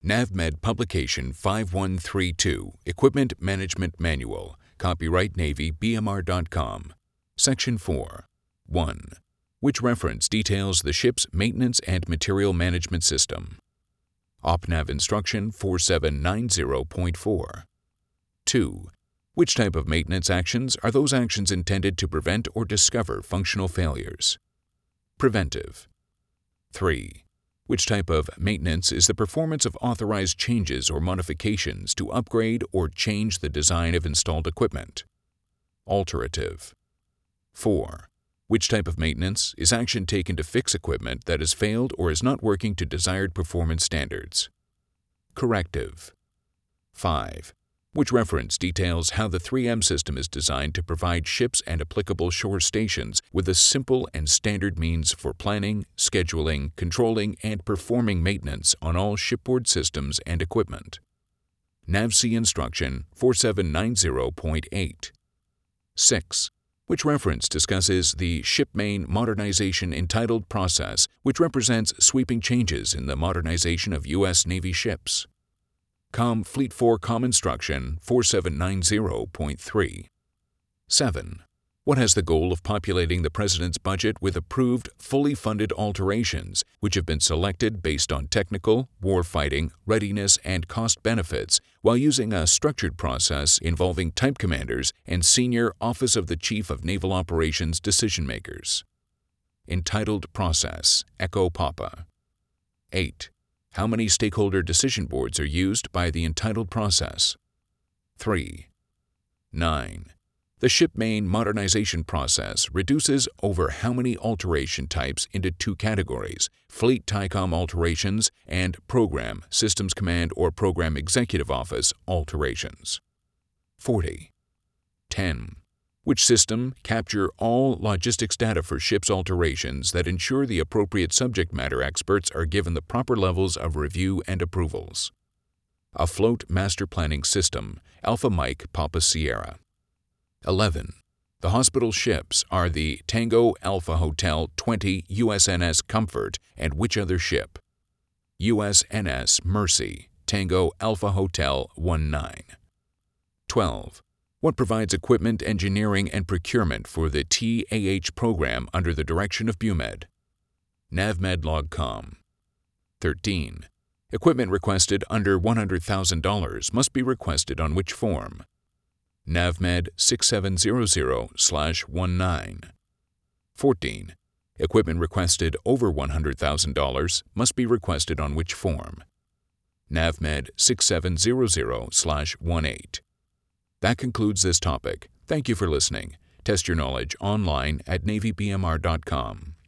NAVMED Publication 5132, Equipment Management Manual, Copyright Navy BMR.com. Section 4. 1. Which reference details the ship's maintenance and material management system? OPNAV Instruction 4790.4. 2. Which type of maintenance actions are those actions intended to prevent or discover functional failures? Preventive. 3. Which type of maintenance is the performance of authorized changes or modifications to upgrade or change the design of installed equipment? Alterative. 4. Which type of maintenance is action taken to fix equipment that has failed or is not working to desired performance standards? Corrective. 5. Which reference details how the 3M system is designed to provide ships and applicable shore stations with a simple and standard means for planning, scheduling, controlling, and performing maintenance on all shipboard systems and equipment? NAVSEA Instruction 4790.8. 6. Which reference discusses the Ship Main Modernization Entitled Process, which represents sweeping changes in the modernization of U.S. Navy ships? COM Fleet 4 Com Instruction 4790.3. 7. What has the goal of populating the President's budget with approved, fully funded alterations which have been selected based on technical, warfighting, readiness, and cost benefits while using a structured process involving type commanders and senior Office of the Chief of Naval Operations decision-makers? Entitled Process, Echo Papa. 8. How many stakeholder decision boards are used by the entitled process? 3. 9. The Ship Main Modernization Process reduces over how many alteration types into two categories: Fleet TICOM alterations and Program, Systems Command or Program Executive Office alterations. 40. 10. Which system capture all logistics data for ships alterations that ensure the appropriate subject matter experts are given the proper levels of review and approvals? Afloat Master Planning System, Alpha Mike Papa Sierra. 11. The hospital ships are the Tango Alpha Hotel 20 USNS Comfort and which other ship? USNS Mercy, Tango Alpha Hotel 19. 12. What provides equipment engineering and procurement for the TAH program under the direction of BUMED? NAVMED-LOG-COM. 13. Equipment requested under $100,000 must be requested on which form? NAVMED 6700/19. 14. Equipment requested over $100,000 must be requested on which form? NAVMED 6700/18. That concludes this topic. Thank you for listening. Test your knowledge online at NavyBMR.com.